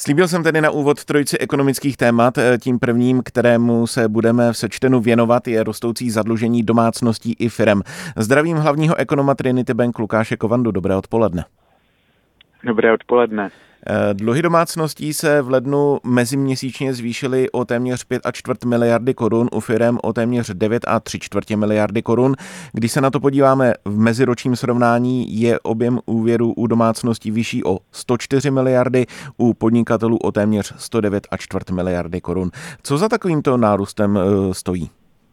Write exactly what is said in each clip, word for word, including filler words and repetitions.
Slíbil jsem tedy na úvod trojici ekonomických témat. Tím prvním, kterému se budeme v sečtenu věnovat, je rostoucí zadlužení domácností i firem. Zdravím hlavního ekonoma Trinity Bank Lukáše Kovandu. Dobré odpoledne. Dobré odpoledne. Dluhy domácností se v lednu meziměsíčně zvýšily o téměř pět a čtvrt miliardy korun, u firem o téměř devět a tři čtvrtě miliardy korun. Když se na to podíváme v meziročním srovnání, je objem úvěrů u domácností vyšší o sto čtyři miliardy, u podnikatelů o téměř sto devět a čtvrt miliardy korun. Co za takovýmto nárůstem stojí?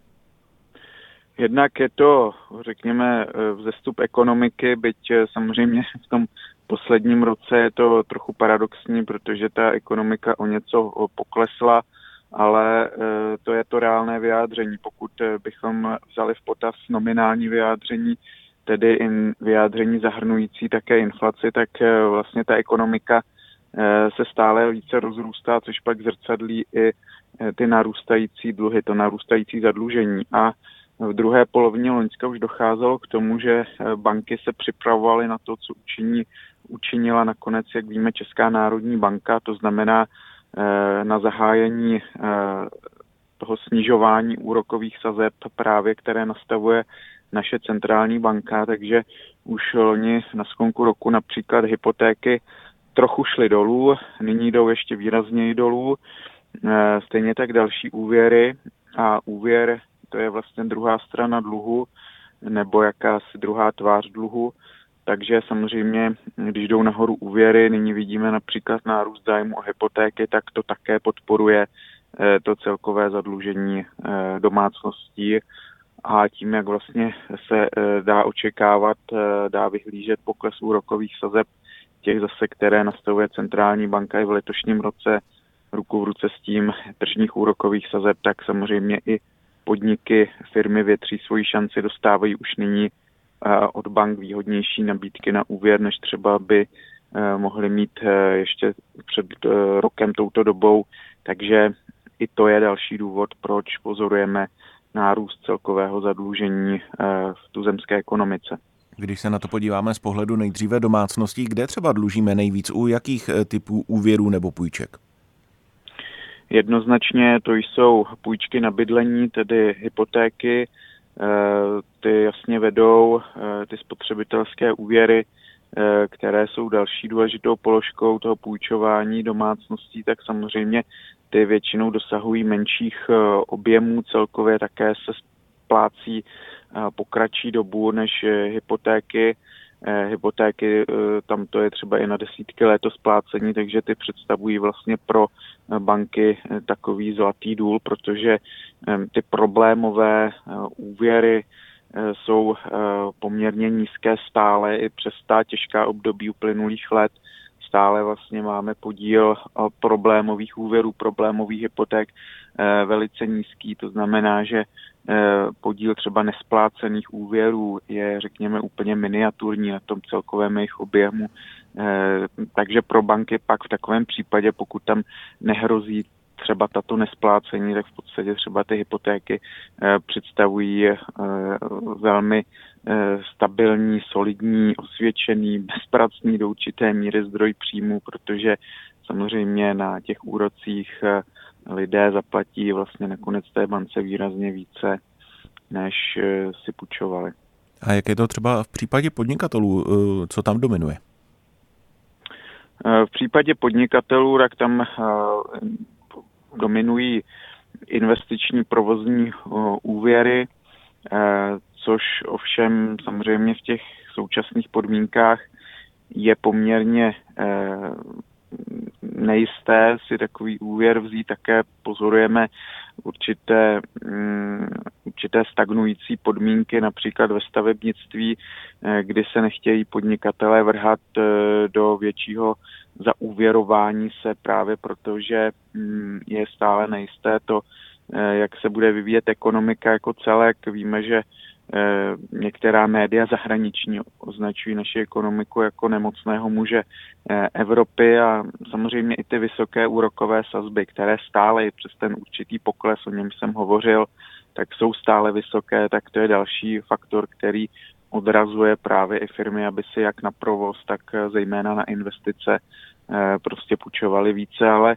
Jednak je to, řekněme, vzestup ekonomiky, byť samozřejmě v tom posledním roce je to trochu paradoxní, protože ta ekonomika o něco poklesla, ale to je to reálné vyjádření. Pokud bychom vzali v potaz nominální vyjádření, tedy in vyjádření zahrnující také inflaci, tak vlastně ta ekonomika se stále více rozrůstá, což pak zrcadlí i ty narůstající dluhy, to narůstající zadlužení. A v druhé polovině loňska už docházelo k tomu, že banky se připravovaly na to, co učiní, učinila nakonec, jak víme, Česká národní banka, to znamená na zahájení toho snižování úrokových sazeb právě, které nastavuje naše centrální banka, takže už loni na sklonku roku například hypotéky trochu šly dolů, nyní jdou ještě výrazněji dolů, stejně tak další úvěry a úvěr, to je vlastně druhá strana dluhu, nebo jakási druhá tvář dluhu. Takže samozřejmě, když jdou nahoru úvěry, nyní vidíme například nárůst zájmu o hypotéky, tak to také podporuje to celkové zadlužení domácností. A tím, jak vlastně se dá očekávat, dá vyhlížet pokles úrokových sazeb těch zase, které nastavuje centrální banka i v letošním roce, ruku v ruce s tím tržních úrokových sazeb, tak samozřejmě i podniky, firmy větří svoji šanci, dostávají už nyní od bank výhodnější nabídky na úvěr, než třeba by mohli mít ještě před rokem touto dobou. Takže i to je další důvod, proč pozorujeme nárůst celkového zadlužení v tuzemské ekonomice. Když se na to podíváme z pohledu nejdříve domácností, kde třeba dlužíme nejvíc, u jakých typů úvěrů nebo půjček? Jednoznačně to jsou půjčky na bydlení, tedy hypotéky, ty jasně vedou ty spotřebitelské úvěry, které jsou další důležitou položkou toho půjčování domácností, tak samozřejmě ty většinou dosahují menších objemů, celkově také se splácí po kratší dobu než hypotéky. Hypotéky, tam to je třeba i na desítky let to splácení, takže ty představují vlastně pro banky takový zlatý důl, protože ty problémové úvěry jsou poměrně nízké stále i přes ta těžká období uplynulých let. Stále vlastně máme podíl problémových úvěrů, problémových hypoték velice nízký, to znamená, že podíl třeba nesplácených úvěrů je, řekněme, úplně miniaturní na tom celkovém jejich objemu. Takže pro banky pak v takovém případě, pokud tam nehrozí třeba tato nesplácení, tak v podstatě třeba ty hypotéky představují velmi stabilní, solidní, osvědčený, bezpracný do určité míry zdroj příjmu, protože samozřejmě na těch úrocích lidé zaplatí vlastně nakonec té bance výrazně více, než si půjčovali. A jak je to třeba v případě podnikatelů? Co tam dominuje? V případě podnikatelů, tak tam dominují investiční provozní úvěry, což ovšem samozřejmě v těch současných podmínkách je poměrně nejisté si takový úvěr vzít. Také pozorujeme určité, určité stagnující podmínky, například ve stavebnictví, kdy se nechtějí podnikatelé vrhat do většího zaúvěrování se právě proto, že je stále nejisté to, jak se bude vyvíjet ekonomika jako celek. Víme, že některá média zahraniční označují naši ekonomiku jako nemocného muže Evropy a samozřejmě i ty vysoké úrokové sazby, které stále i přes ten určitý pokles, o něm jsem hovořil, tak jsou stále vysoké, tak to je další faktor, který odrazuje právě i firmy, aby si jak na provoz, tak zejména na investice prostě půjčovali více, ale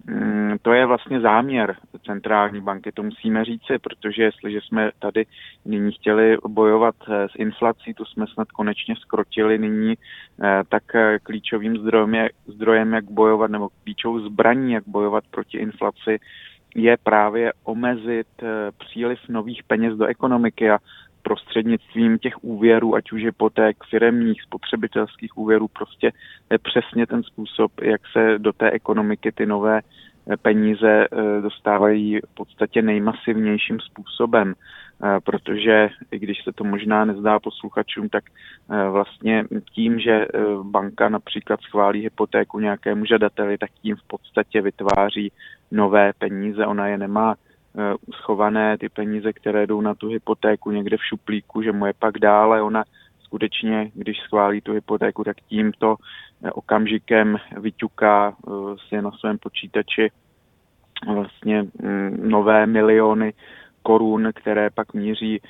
to je vlastně záměr centrální banky, to musíme říci, protože jestliže jsme tady nyní chtěli bojovat s inflací, to jsme snad konečně skrotili nyní, tak klíčovým zdrojem, je, zdrojem jak bojovat, nebo klíčovou zbraní, jak bojovat proti inflaci, je právě omezit příliv nových peněz do ekonomiky a prostřednictvím těch úvěrů, ať už hypoték, firemních, spotřebitelských úvěrů, prostě je přesně ten způsob, jak se do té ekonomiky ty nové peníze dostávají v podstatě nejmasivnějším způsobem, protože i když se to možná nezdá posluchačům, tak vlastně tím, že banka například schválí hypotéku nějakému žadateli, tak tím v podstatě vytváří nové peníze. Ona je nemá schované, ty peníze, které jdou na tu hypotéku někde v šuplíku, že mu je pak dále. Ona skutečně, když schválí tu hypotéku, tak tímto okamžikem vyťuká si na svém počítači vlastně nové miliony korun, které pak míří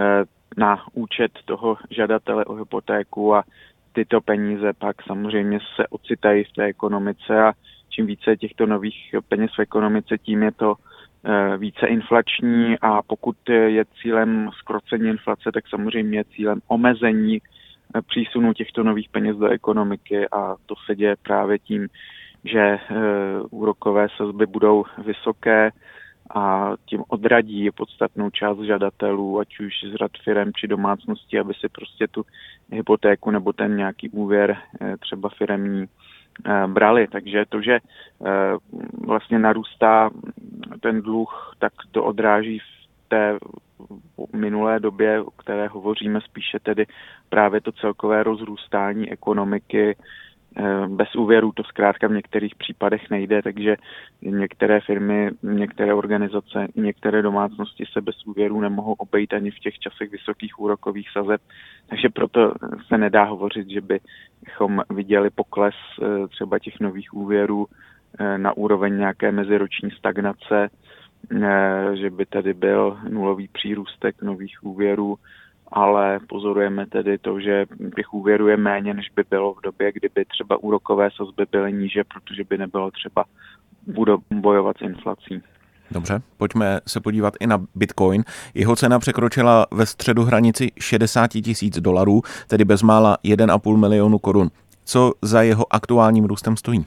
na účet toho žadatele o hypotéku a tyto peníze pak samozřejmě se ocitají v té ekonomice a čím více těchto nových peněz v ekonomice, tím je to více inflační a pokud je cílem zkrocení inflace, tak samozřejmě je cílem omezení přísunu těchto nových peněz do ekonomiky a to se děje právě tím, že úrokové sazby budou vysoké a tím odradí podstatnou část žadatelů, ať už z řad firem či domácností, aby si prostě tu hypotéku nebo ten nějaký úvěr třeba firemní brali. Takže to, že vlastně narůstá ten dluh, tak to odráží v té minulé době, o které hovoříme, spíše tedy právě to celkové rozrůstání ekonomiky. Bez úvěru to zkrátka v některých případech nejde, takže některé firmy, některé organizace, některé domácnosti se bez úvěru nemohou obejít ani v těch časech vysokých úrokových sazeb. Takže proto se nedá hovořit, že bychom viděli pokles třeba těch nových úvěrů na úroveň nějaké meziroční stagnace, že by tady byl nulový přírůstek nových úvěrů, ale pozorujeme tedy to, že těch úvěrů je méně, než by bylo v době, kdyby třeba úrokové sazby byly níže, protože by nebylo třeba bojovat s inflací. Dobře, pojďme se podívat i na Bitcoin. Jeho cena překročila ve středu hranici šedesát tisíc dolarů, tedy bezmála jeden a půl milionu korun. Co za jeho aktuálním růstem stojí?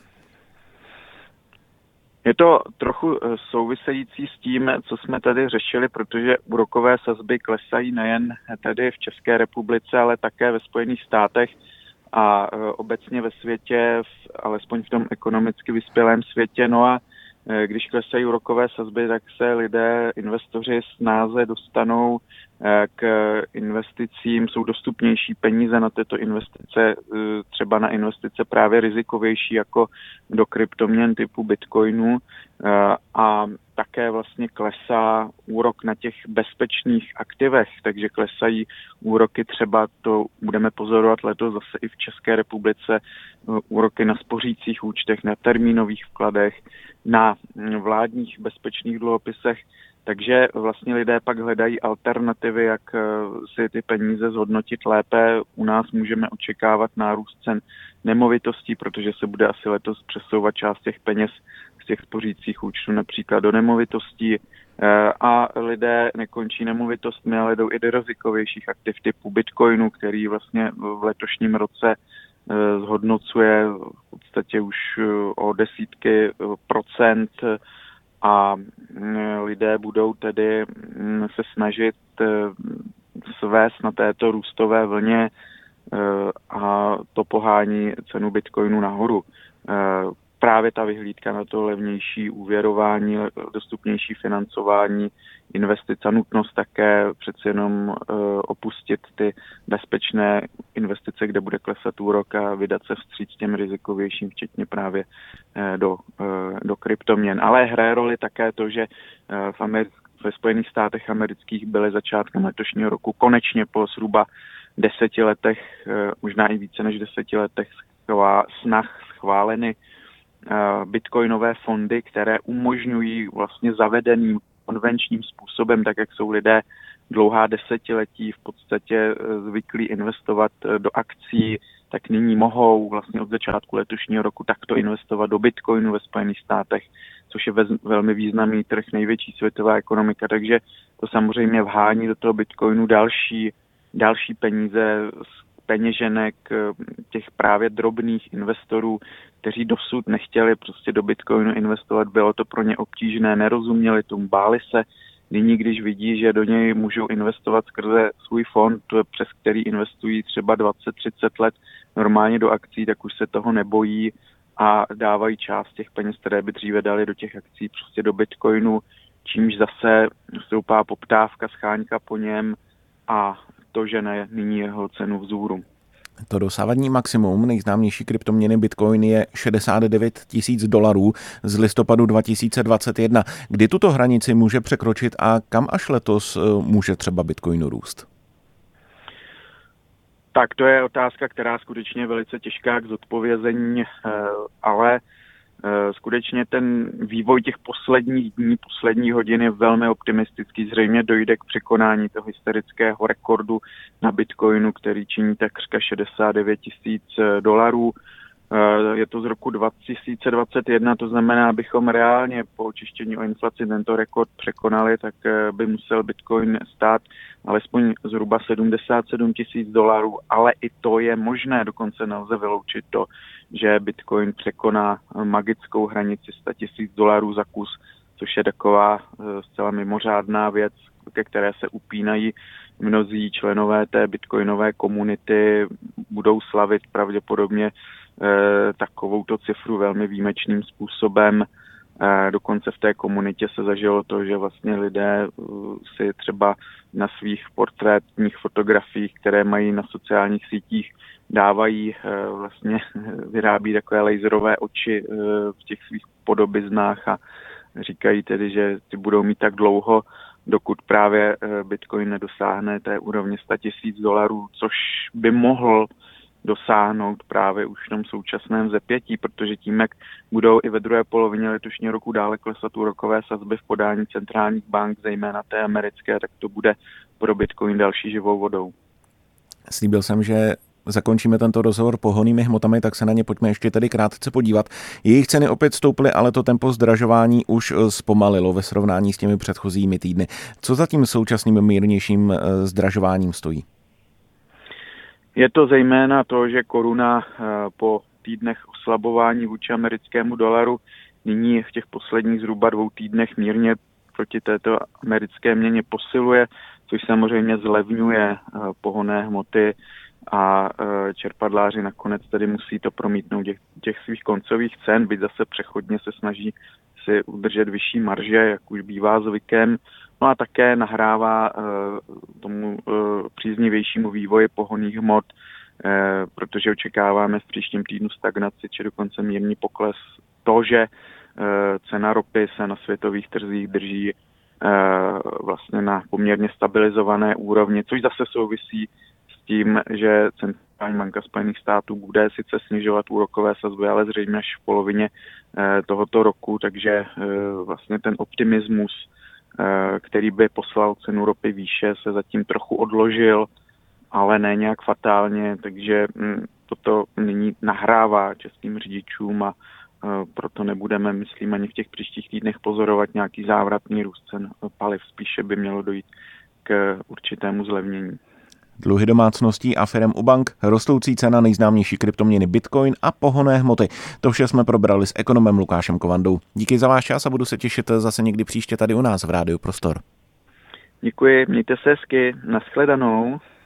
Je to trochu související s tím, co jsme tady řešili, protože úrokové sazby klesají nejen tady v České republice, ale také ve Spojených státech a obecně ve světě, alespoň v tom ekonomicky vyspělém světě. No a když klesají úrokové sazby, tak se lidé, investoři snáze dostanou k investicím, jsou dostupnější peníze na tyto investice, třeba na investice právě rizikovější jako do kryptoměn typu Bitcoinu a také vlastně klesá úrok na těch bezpečných aktivech, takže klesají úroky třeba, to budeme pozorovat letos zase i v České republice, úroky na spořících účtech, na termínových vkladech, na vládních bezpečných dluhopisech, takže vlastně lidé pak hledají alternativy, jak si ty peníze zhodnotit lépe. U nás můžeme očekávat nárůst cen nemovitostí, protože se bude asi letos přesouvat část těch peněz z těch spořících účtů například do nemovitostí a lidé nekončí nemovitostmi, ale jdou i do rizikovějších aktiv typu Bitcoinu, který vlastně v letošním roce zhodnocuje v podstatě už o desítky procent a lidé budou tedy se snažit svést na této růstové vlně a to pohání cenu Bitcoinu nahoru. Právě ta vyhlídka na to levnější úvěrování, dostupnější financování investic a nutnost také přeci jenom opustit ty bezpečné investice, kde bude klesat úrok a vydat se vstříc těm rizikovějším, včetně právě do, do kryptoměn. Ale hraje roli také to, že v Americ- ve Spojených státech amerických byly začátkem letošního roku konečně po zhruba deseti letech, možná i více než deseti letech snah schváleny bitcoinové fondy, které umožňují vlastně zavedeným konvenčním způsobem, tak jak jsou lidé dlouhá desetiletí v podstatě zvyklí investovat do akcí, tak nyní mohou vlastně od začátku letošního roku takto investovat do Bitcoinu ve Spojených státech, což je velmi významný trh, největší světová ekonomika, takže to samozřejmě vhání do toho Bitcoinu další, další peníze z peněženek těch právě drobných investorů, kteří dosud nechtěli prostě do Bitcoinu investovat, bylo to pro ně obtížné, nerozuměli tomu, báli se. Nyní, když vidí, že do něj můžou investovat skrze svůj fond, přes který investují třeba dvacet třicet let normálně do akcí, tak už se toho nebojí a dávají část těch peněz, které by dříve dali do těch akcí, prostě do Bitcoinu, čímž zase stoupá poptávka, scháňka po něm a to žene nyní jeho cenu vzhůru. To dosávadní maximum nejznámější kryptoměny Bitcoin je šedesát devět tisíc dolarů z listopadu dva tisíce dvacet jedna. Kdy tuto hranici může překročit a kam až letos může třeba Bitcoin růst? Tak to je otázka, která skutečně je velice těžká k zodpovězení, ale skutečně ten vývoj těch posledních dní, poslední hodin je velmi optimistický. Zřejmě dojde k překonání toho historického rekordu na Bitcoinu, který činí takřka šedesát devět tisíc dolarů. Je to z roku dva tisíce dvacet jedna, to znamená, abychom reálně po očištění o inflaci tento rekord překonali, tak by musel Bitcoin stát alespoň zhruba sedmdesát sedm tisíc dolarů, ale i to je možné, dokonce nelze vyloučit to, že Bitcoin překoná magickou hranici sto tisíc dolarů za kus, což je taková zcela mimořádná věc, ke které se upínají mnozí členové té bitcoinové komunity, budou slavit pravděpodobně takovouto cifru velmi výjimečným způsobem. Dokonce v té komunitě se zažilo to, že vlastně lidé si třeba na svých portrétních fotografiích, které mají na sociálních sítích, dávají vlastně, vyrábí takové laserové oči v těch svých podobiznách a říkají tedy, že ty budou mít tak dlouho, dokud právě Bitcoin nedosáhne té úrovně sto tisíc dolarů, což by mohl dosáhnout právě už v tom současném vzepětí, protože tím, jak budou i ve druhé polovině letošního roku dále klesat úrokové sazby v podání centrálních bank, zejména té americké, tak to bude pro Bitcoin další živou vodou. Slíbil jsem, že zakončíme tento rozhovor pohonnými hmotami, tak se na ně pojďme ještě tedy krátce podívat. Jejich ceny opět stouply, ale to tempo zdražování už zpomalilo ve srovnání s těmi předchozími týdny. Co za tím současným mírnějším zdražováním stojí? Je to zejména to, že koruna po týdnech oslabování vůči americkému dolaru nyní v těch posledních zhruba dvou týdnech mírně proti této americké měně posiluje, což samozřejmě zlevňuje pohonné hmoty a čerpadláři nakonec tedy musí to promítnout těch, těch svých koncových cen, byť zase přechodně se snaží si udržet vyšší marže, jak už bývá zvykem. No a také nahrává uh, tomu uh, příznivějšímu vývoji pohonných hmot, uh, protože očekáváme v příštím týdnu stagnaci či dokonce mírný pokles. To, že uh, cena ropy se na světových trzích drží uh, vlastně na poměrně stabilizované úrovni, což zase souvisí s tím, že centrální banka Spojených států bude sice snižovat úrokové sazby, ale zřejmě až v polovině uh, tohoto roku, takže uh, vlastně ten optimismus, který by poslal cenu ropy výše, se zatím trochu odložil, ale ne nějak fatálně, takže toto nyní nahrává českým řidičům a proto nebudeme, myslím, ani v těch příštích týdnech pozorovat nějaký závratný růst cen paliv. Spíše by mělo dojít k určitému zlevnění. Dluhy domácností a firem u bank, rostoucí cena nejznámější kryptoměny Bitcoin a pohonné hmoty. To vše jsme probrali s ekonomem Lukášem Kovandou. Díky za váš čas a budu se těšit zase někdy příště tady u nás v Rádiu Prostor. Děkuji, mějte se hezky, nashledanou.